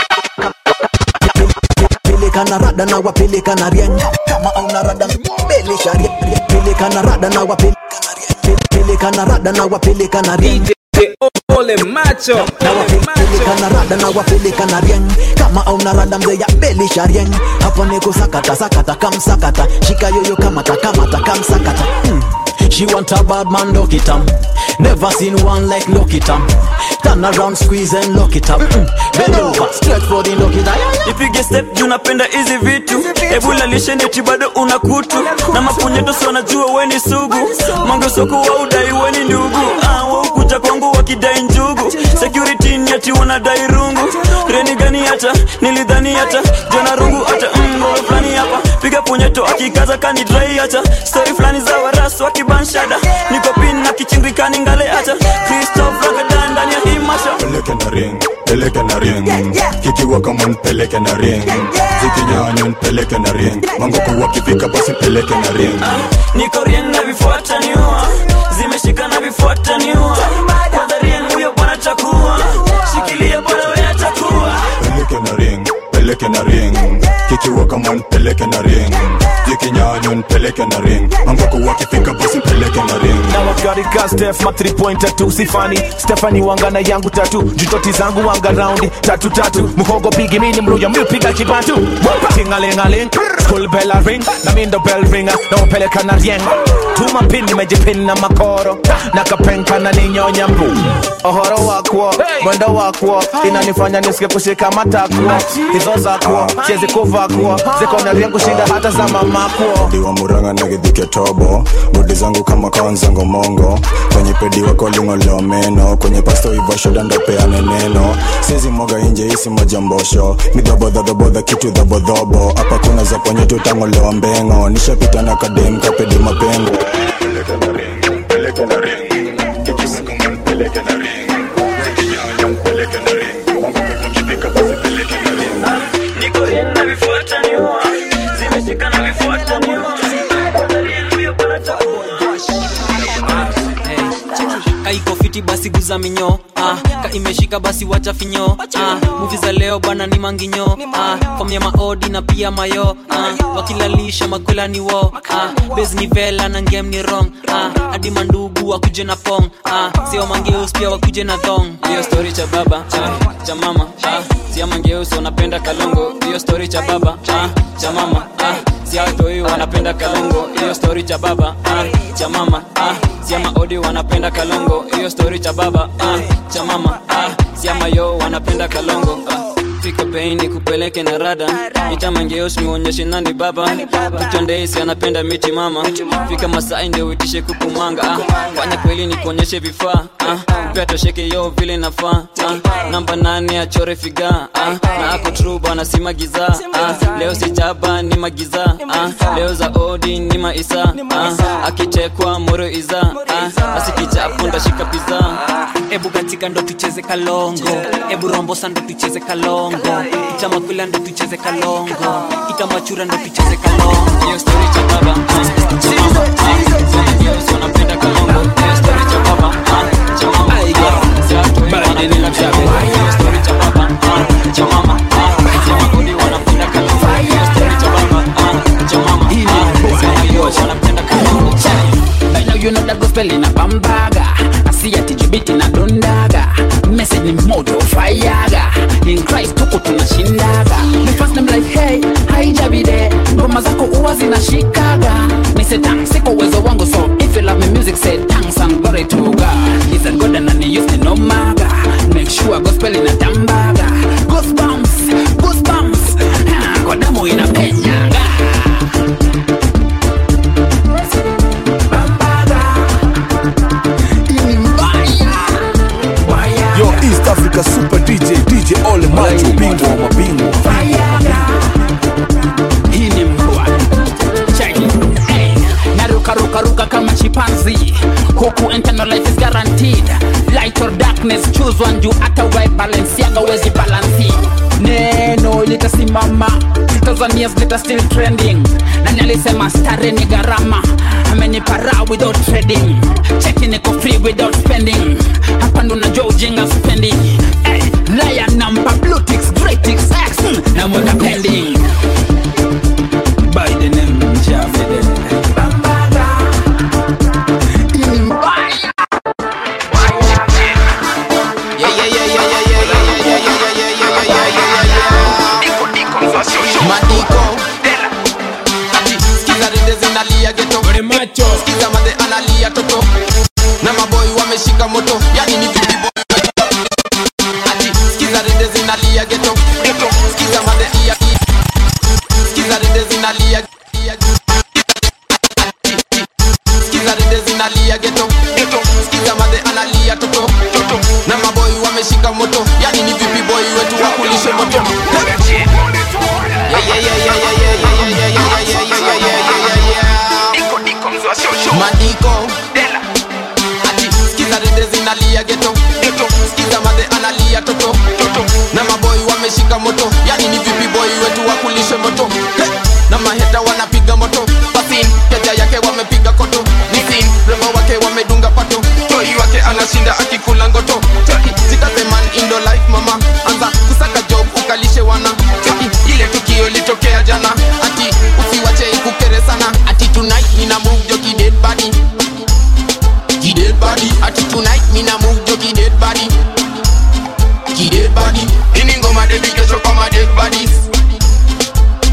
Peleka na rada na wapeleka na rieng Kama au na rada mze ya beli sharieng Peleka na rada na wapeleka na rieng Peleka na rada na wapeleka na rieng Ole macho na wapeleka na rada na wapeleka na rieng Kama au na rada mze ya beli sharieng Hapa niko sakata sakata kam sakata Shika yoyo kamata kamata kam sakata hmm. She want a bad man, lock it up. Never seen one like lock it up. Turn around, squeeze and lock it up. Mm-mm. Bend over, stretch for the lock it up. Ipige step juu napenda hizi vitu. Ebula lisheneti bado unakutu. Na mapunyeto so najua we ni sugu. Mango soko wa udai we ni ndugu. Ah, wa ukuja kwangu wakidai njugu. Security nyati wanadai rungu. Reni gani hata, nilidhani hata. Jona rungu hata, mm, roho flani hapa. Piga punyeto akikaza kani dry hata. Story flani za warasu wakibanshada. Niko pin na kichingikani ngale hata. Christoph Ragadan ndani ya hii masha. Peleke na ring, peleke na ring Kikiwa kama peleke na ring Zikinyanyo peleke na ring Mango kuwa kifika basi peleke na ring Niko rieng na vifuata niua. Zimeshika na vifuata niua. Kwanza rieng huyo bwana chakua. Shikilia bwana wea chakua. Peleke na ring, peleke na ring Kikiwa kama peleke na ring Zikinyanyo peleke na ring Mango kuwa kifika basi peleke na ring Na wakarika Steph ma three pointer tu sifani Stephanie wanga na yangu tatu Jutoti zangu wanga roundi tatu tatu Muhogo bigi mini mruya mwipiga kibantu Tingalingaling School bell a ring, na mindo bell ringer. Na upeleka na rieng. Tuma pini mejipini na makoro. Nakapenka na ninyonya mbu. Ohoro wakwo, mwendo wakwo. Inanifanya nisike kushika matakwo. Hizo zakwo, siezi kuvakwo. Ziko na rieng kushinda hata za mamakwo. Diwa muranga na gidhike tobo. Budi zangu kama kawanzango mongo. Kwenye pedi wako lingo leo meno. Kwenye pasto iva shoda ndo peane neno. Siezi moga inje isi moja mbosho. Midhobo dhobo dhobo kitu dhobo dhobo. Apa kuna za ponye tutango leo mbengo. Nishapita na kadem kapedi mapengo. Peleke na ring, peleke na ring. Ikisukuma peleke na ring. Zikinyanya peleke na ring. Wangu pepo kipika basi peleke na ring. Niko in na vifuata niwa. Zimeshika na vifuata niwa. Kaiko fiti basi guza minyo ah, ka imeshika basi wacha finyo ah, movie za leo bana ni manginyo ah, from ya maodi na pia mayo ah, wakilalisha makwela ni wo ah, bez ni vela na ngem ni wrong ah, hadi mandugu wakuje na pong ah, sio mangeus pia wakuje na thong. Hiyo story cha baba ah, cha mama ah, sio mangeus wanapenda kalongo. Hiyo story cha baba ah, cha mama ah, si watoi wanapenda kalongo. Hiyo story cha baba ah, cha mama ah, si maodi wanapenda kalongo. Hiyo story cha baba ah, cha mama ah, si mayo wanapenda kalongo ah. Fika peini kupeleke na rada. Ita mangeos nionyeshe nani baba. Tutondeisi anapenda miti mama. Fika Masai ndio uitishe kukumanga ah. Fanya kweli ni kuonyeshe vifaa ah. Pia tosheke yo vile nafaa ah. Namba nane achore figa ah. Na ako true bana si magiza ah. Leo si chaba ni magiza ah. Leo za odi ni maisa ah. Akichekwa moro iza ah. Asikichapo ndashika pizza. Ebu katika ndo tucheze kalongo. Ebu rombo sando tucheze kalongo. Ita makwila ndo tucheze kalongo. Ita machura ndo tucheze kalongo. Hiyo story cha baba cha mama hiyo wanapenda kalongo. Hiyo story cha baba cha mama si watu wanapenda kalongo. Hiyo story cha baba cha mama si watu wanapenda kalongo. Hiyo story cha baba cha mama si watu wanapenda kalongo. I know you know that gospel in a bambaga. I see a tijibiti na dondaga. Message ni moto fayaga. In Christ tuko tunashindaga. Me first name like hey, hi Jabide. Ngoma zako uwa zinashikaga. Me say thanks siko uwezo wangu. So if you love me music say thanks and glory to God. Listen God and I used to know maga. Make sure gospel in a tambaga. Goosebumps, goosebumps. Ha, kwa damu inapenyaga. Yo, East Africa Super D J, D J Ole Macho, bingwa wa mabingwa. Hii ni mvua Chai hey. Naruka ruka ruka kama chimpanzee. Huku internal life is guaranteed. Light or darkness choose one. Juu ata wai balance yaga wezi balansi. Neno litasimama. Tanzania's later still trending. Nani alisema stare ni gharama. Amenipa raha without trading. Checking niko free without spending. Hapa ndo najua ujinga spending. Hey, lion number blue ticks, grey ticks, X na mweka pending. By the name Javide. Bambaga ini mbaya. Yeah yeah yeah yeah yeah yeah yeah yeah yeah yeah yeah yeah yeah. Diko diko mzasho. Madiko. Ati skiza rende zinalia ghetto. Ole Macho. Skiza mande analia toto. Na maboy wameshika moto. Yani ni vipi boy. Ati skiza rende zinalia ghetto. Skiza mande ia. Skiza rende zinalia. Skiza rende zinalia ghetto. Skiza mande analia toto. Na maboy wameshika moto. Yani ni vipi boy wetu wakulishe moto. Yeah yeah yeah yeah yeah yeah yeah yeah yeah yeah yeah yeah yeah yeah. Diko diko mzasho. Madiko. Ati skiza rende zinalia ghetto. Skiza mande analia toto. Na maboy wameshika moto. Yani ni vipi boy wetu wakulishe moto. Na maheta wanapiga moto. Pasin keja yake wamepiga koto. Nisin rembo wake wamedunga pato. Toi wake anashinda akikula ngoto. Zikate man indo life mama. Anza kusaka job ukalishe wana. Ile tukio litokea jana. Ati usiwache ikukere sana. Ati tonight nina move joki dead body. Ki dead body. Ati tonight nina move joki dead body. Ki dead body. Ini ngoma dedi kesho kama dead bodies.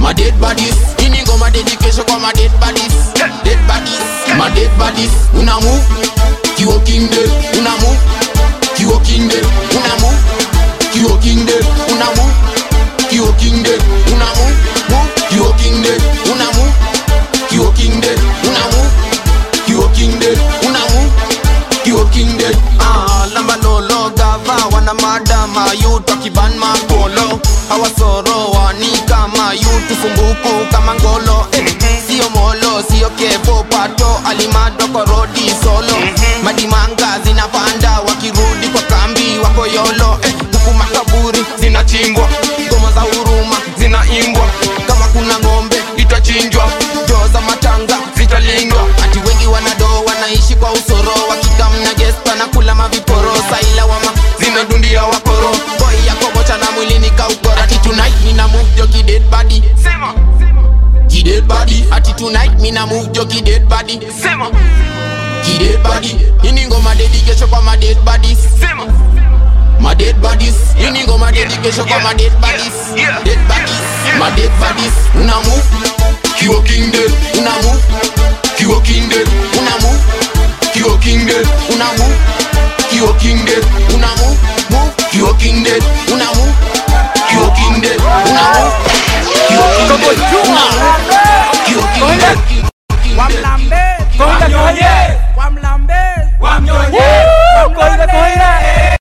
my dead bodies. Ini ngoma dedication kwa my dead bodies. Dead bodies, my dead bodies. Una move, kiwo king dead. Una move, kiwo king dead. Una move, kiwo king dead. Una move, kiwo king dead. Una move, move, kiwo king dead. Una move, kiwo king dead. Una move, kiwo king dead. Una move, kiwo king dead. Ah, lamba lolo gava wana madama you takiban makolo hawasoro wani kama you tufumbuku kama ngolo eh, sio molo sio kevo pato alimado kwa rodi solo madimanga zinapanda wakirudi kwa kambi wako yolo eh, huku makaburi zinachimbwa ngoma za huruma zinaimbwa kama kuna ngombe itachinjwa joo za matanga zitalindwa ati wengi wanado wanaishi kwa usoro wakikamna gesta na kula maviporo saila wama zimedundia wakoro boy yako mocha na mwili nika ukora ati tonight nina move joki dead body sema ki dead body ati tonight nina move joki dead body sema ki dead body ini ngoma dedication kwa my dead bodies sema my dead bodies ini ngoma dedication kwa my dead bodies dead bodies my dead bodies una move kiwo king dead una move kiwo king dead una move kiwo king dead una move kiwo king dead una move move kiwo king dead una move kiwo king dead una move kiwo king dead una move kiwo king dead wamlambe wamnyonye wamlambe wamnyonye wamkoile koile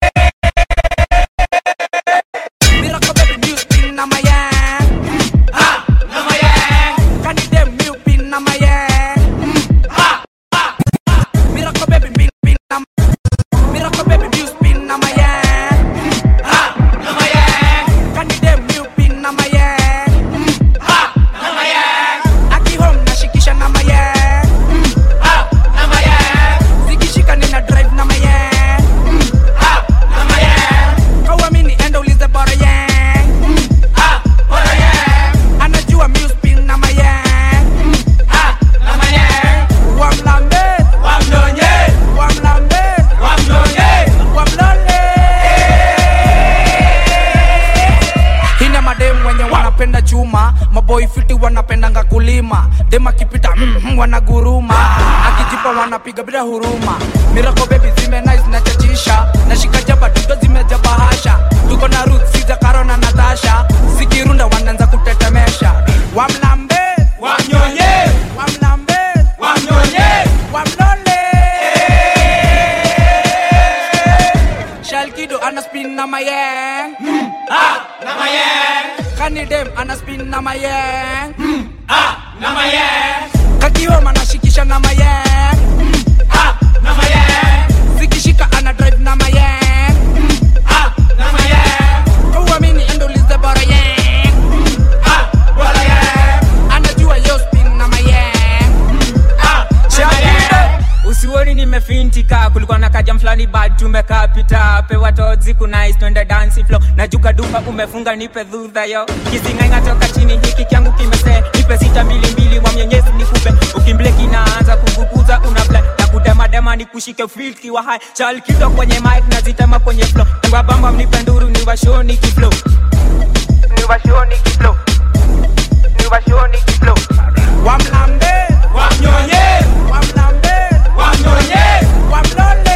miracle baby music in na maya ha na maya can you dem milk in na maya ha ha miracle baby bin bin na miracle baby music in na maya ha na maya can you dem milk in na maya ha na maya aki home na shikisha na maya ha na maya zikishika nina drive na maya ha na maya kawamini enda ulize bora ya ha bora ya anajua music na maya ha na maya wamlambe wamnyonye wamlambe wamnyonye wamlole hina madem wenye wanapenda chuma maboy fiti wanapendanga kulima dem akipita mm, mm, wanaguruma akijipa wanapiga bila huruma miracle baby zime nice na chachisha nashika jaba tuto zimejaba hasha tuko na roots siza Karona na Natasha zikirunda wanaanza kutetemesha wamlambe wamnyonye wamlambe wamnyonye wamlole Shalkido ana spin na mayang mm, ah na mayang Kanidem ana spin na mayang mm, ah na mayang Kakiwa manashikisha na mayang mm, ah na mayang Zikishika ana drive na mayang mm, ah na mayang Kawamini endo lize bora yang mm, ah bora yang anajua yo spin na mayang mm, ah na mayang usioni nimefintika kulikuwa na kajam flani bad tumekapita pewa tozi kunais twende dance flow na juka dupa umefunga nipe dhudha yo kisingainga toka chini hiki kyangu kimese nipe sita mbili mbili wa mnyenyezi nikupe ukimbleki naanza kuguguza unafly na kudema dema nikushike filki wa high chal kido kwenye mic na zitema kwenye flow niwabamba mnipe nduru niwashoni kiflow niwashoni kiflow niwashoni kiflow wamlambe wamnyonye wamlambe wamnyonye wamlole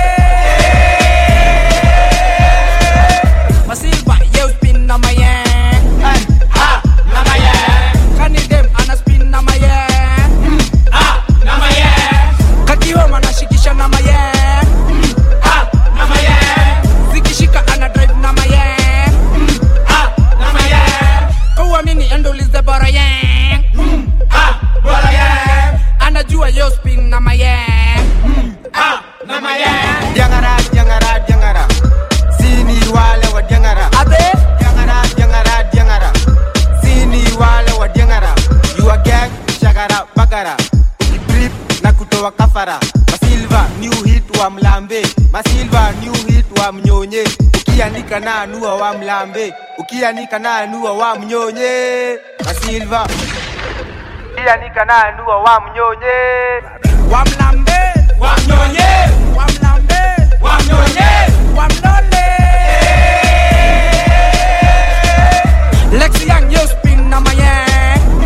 masilva yo spin na mayang ha na mayang kanidem ana spin na mayang ha na mayang kakiwa manashikisha na mayang ha na mayang zikishika ana drive na mayang ha na mayang kawamini endo lize bora yang ha bora yang anajua yo spin na mayang ha na mayang Diangara, diangara, diangara. Sini wale wa diangara. Abe? Diangara, diangara, diangara. Sini wale wa diangara. You a gang, shagara, bagara. Ukitrip na kutoa kafara. Masilva, new hit wa mlambe. Masilva, new hit wa mnyonye. Ukianika na anua wa mlambe. Ukianika na anua wa mnyonye. Masilva. Ukianika na anua wa mnyonye. Wamlambe, wamnyonye, wamlambe, wamnyonye, wamlole. Lexi Young, yo spin na mayang.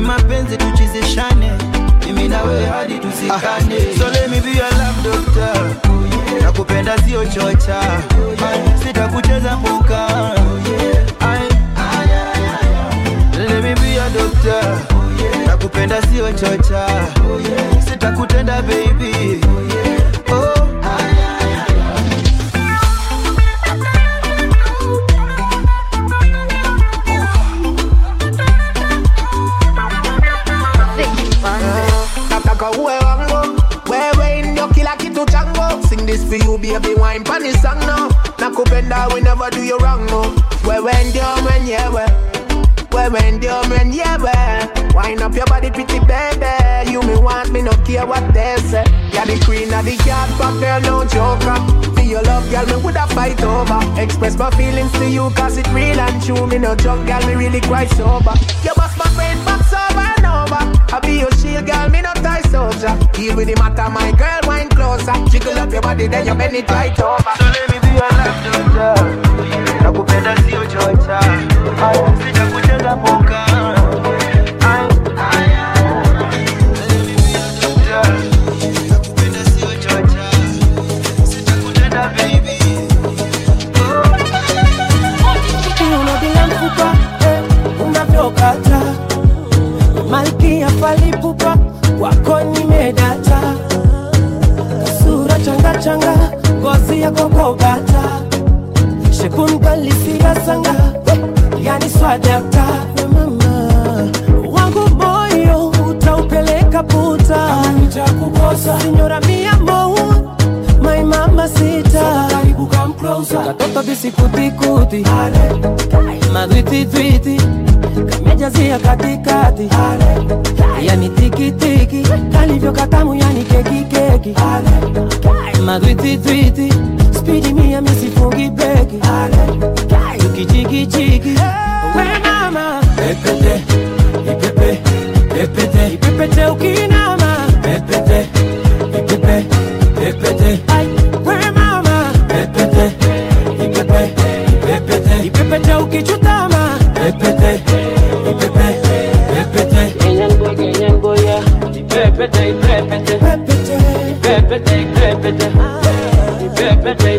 kimapenzi tuchizishane, mimi na wewe hadi tusikane. So let me be your love doctor, nakupenda sio chocha, sitakucheza mbuka. Let me be your doctor, nakupenda sio chocha, sitakutenda baby. Oh. Nataka uwe wangu, wewe ndio kila kitu changu. Sing this for you baby, wine pan this song now. Nakupenda we never do you wrong no. Wewe ndio mwenyewe, wewe ndio mwenyewe. Wind up your body pretty baby, you me want me no care what they say. You're the queen of the yard but girl no joker. For your love girl me woulda fight over. Express my feelings to you cause it real and true. Me no joke girl, me really quite sober. You bust my brain back over and over. I be your shield girl, me no tie soldier. Deal with the matter my girl, wine closer. Jiggle up your body then you bend it right over. So let me be your love doctor, nakupenda sio chocha, sitakucheza mbuka. Unavyokata malkia falipupa wako nimedata, sura changa changa, ngozi yako kogata, shekungalisia sanga, yani swadakta. Mama wangu moyo utaupeleka puta, nitakukosa sinyora mia moja, my mama sita. Karibu come closer, katoto bisikuti kuti, madwiti twiti, kamejazia katikati, yani tiki tiki, kalivyo katamu yani keki keki, madwiti twiti, speedy mia misifungi beki, ukijigi jigi, we mama, pepete, ipepe, pepete, ipepete ukinama, pepete, ipepe, pepete, we mama, pepete, ipepe, pepete, ipepete ukichutama, pepete, ipepe, pepete, Kenyan boy, Kenyan boy, yeah, pepete, pepete, pepete, pepete, pepete, pepete,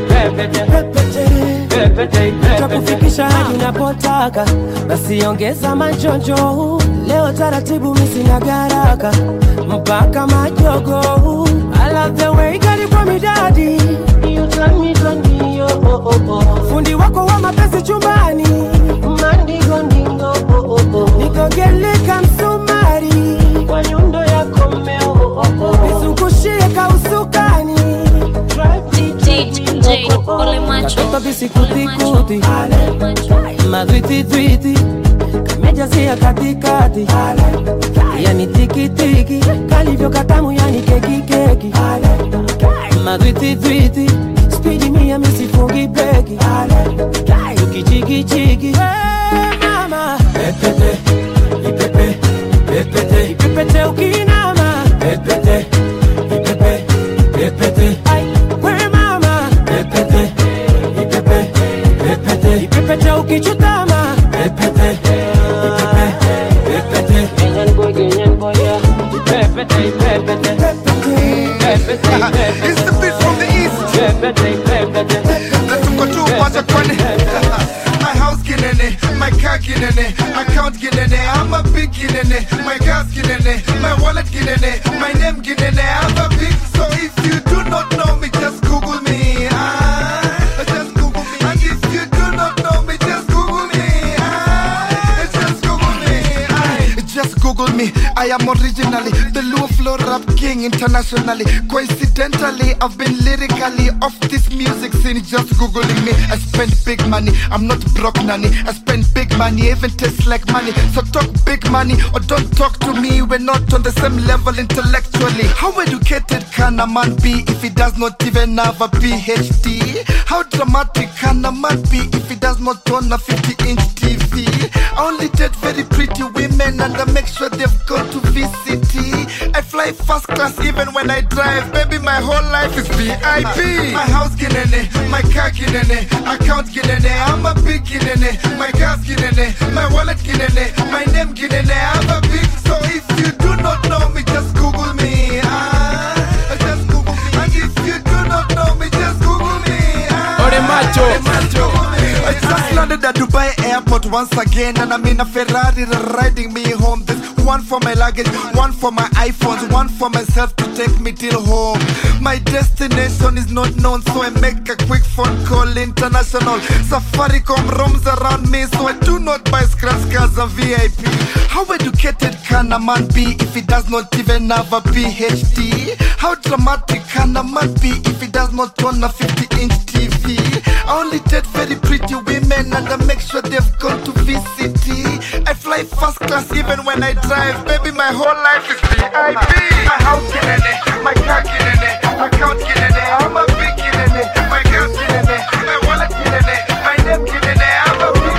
pepete, takufikisha hadi unapotaka, basi ongeza majonjo. Leo taratibu misina garaka, mpaka majogo. I love the way you got it from me daddy, you turn me on yo, oh, oh, oh. Fundi wako wa mapenzi chumbani, mandingo ndingo, oh, oh, oh. Nikogeleka msumari, kwa nyundo yako mmeo, oh, oh, oh. Nizungushie kausukani, D J Ole Macho, katoto bisikuti kuti, madwiti twiti, kamejazia katikati, yani tiki tiki, kalivyo katamu yani keki keki, madwiti twiti, speedy mia misifungi beki, ukijigi jigi, hey mama, pepete, ipepe, pepete, ipepete ukinama, pepete, ipepe, pepete, we mama, pepete, ipepe, pepete, ipepete ukichutama, pepete, ipepe, pepete, Kenyan boy, Kenyan boy, yeah, pepete, pepete, pepete, pepete, it's the beat from the east. pepete, pepete, let's go to Pacha Kwani. My house kinene, my car kinene, account kinene, I'm a big kinene, my gas kinene, my wallet kinene, my name kinene, I'm a big. So if you do not know me, just Google me. Ah, just Google me. And if you do not know me, just Google me. Ah, just Google me. Ah, just Google me. I am originally the low floor rap king internationally. Coincidentally, I've been lyrically off this music scene. Just googling me. I spend big money. I'm not broke nanny. I spend big money. Even tastes like money. So talk big money or don't talk to me. We're not on the same level intellectually. How educated can a man be if he does not even have a P H D? How dramatic can a man be if he does not own a fifty inch T V? I only date very pretty women and I make sure they've gone to V C T. I fly first class even when I drive. Baby, my whole life is V I P. My house kinene, my car kinene, account kinene, I'm a big kinene, my gas kinene, my wallet kinene, my name kinene, I'm a big. So a Dubai airport once again, and I'm in a Ferrari riding me home. This one for my luggage, one for my iPhones, one for myself to take me till home. My destination is not known, so I make a quick phone call international. Safaricom roams around me, so I do not buy scratch cards and V I P. How educated can a man be if he does not even have a P H D? How dramatic can a man be if he does not own a fifty inch T V? I only date very pretty women and I make sure they've gone to V C T. I fly first class even when I drive. Baby, my whole life is V I P. My house killing it, my car killing it, my account killing it, I'm a big killing it, my girl killing it, my wallet killing it, my name killing it, I'm a big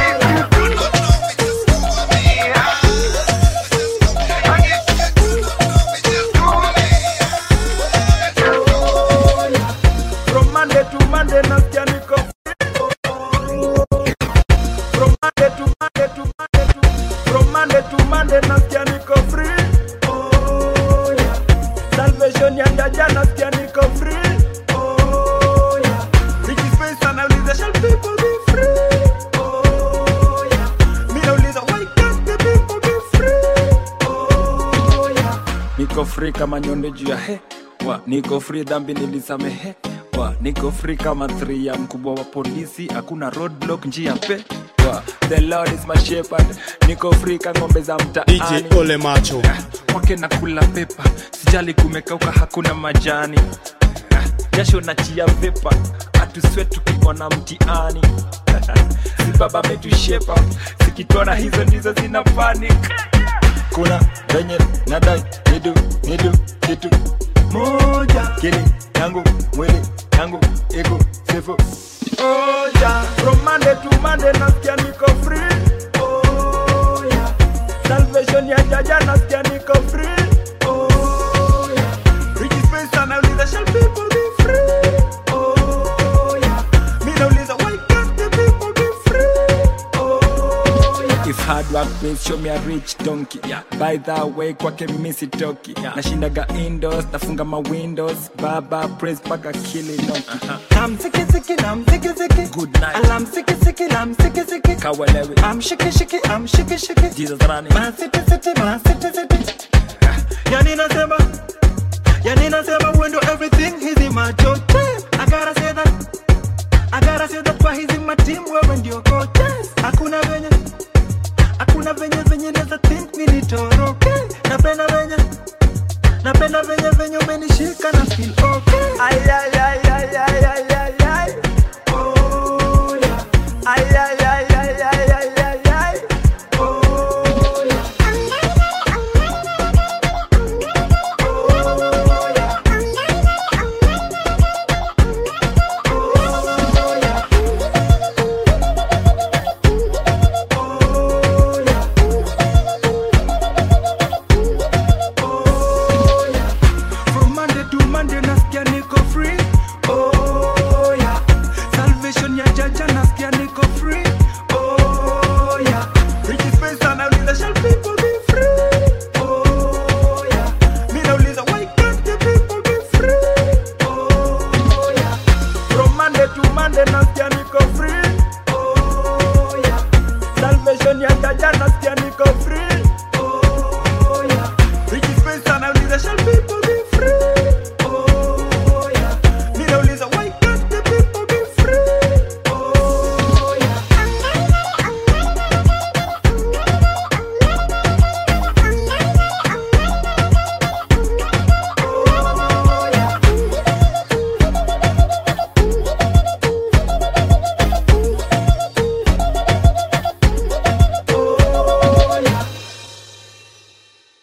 Niko free kama nyonde juu ya he wa, niko free dhambi nilisamehe wa, niko free kama three ya mkubwa wa polisi, hakuna roadblock njia pe wa, the Lord is my shepherd. Niko free kama ngombe za mtaani, D J Ole Macho wake na kula pepa, sijali kumekauka hakuna majani, jasho na chia vepa, atuswe tukiona mtiani. Si baba metushepa, sikitona hizo ndizo zina panic. Kuna venye nadai nidu nidu kitu moja, kili yangu mwili yangu ego sefo oja. From Monday to Monday nasikia niko free. Oh yeah. Salvation ya jaja nasikia niko free. Oh yeah. Rich space anauliza shall people be free? Oh yeah. Mi nauliza why can't the people be free? Oh yeah. If hard work pays show me a rich donkey, yeah. By the way kwake misi toki, yeah. Nashindaga indoors, nafunga ma windows, baba praise paka killing no. Uh-huh. I'm sicky sicky, I'm sicky sicky. Good night. And I'm sicky sicky, I'm sicky sicky. Kawalewi. I'm shaky shaky, I'm shaky shaky. Jesus running. Man city city, man city city. Yani nasema, yani nasema when do everything he's in my job. I gotta say that, I gotta say that kwa he's in my team wewe ndio coach. Hakuna venye, hakuna venye venye neza think mi nitoroke. Napenda venye, napenda venye venye umenishika na feel okay. Ay ay ay ay ay ay ay ay. Oh yeah. Ay ay ay ay ay ay ay ay. Oh yeah. From Monday to Monday nasikia niko free. Oh yeah. Salvation ya jaja nasikia niko free. Oh yeah. Rich space anauliza shall people be free? Oh yeah. Mi nauliza why can't the people be free? Oh yeah. From Monday to Monday nasikia niko free. Oh yeah. Salvation ya jaja nasikia niko free. Oh yeah. Rich space anauliza shall people